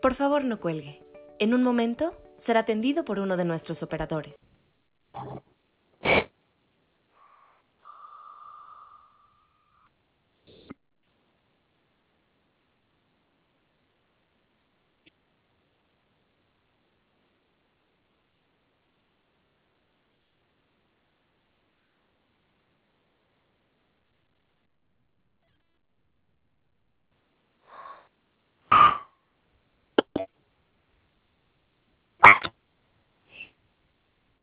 Por favor, no cuelgue. En un momento será atendido por uno de nuestros operadores.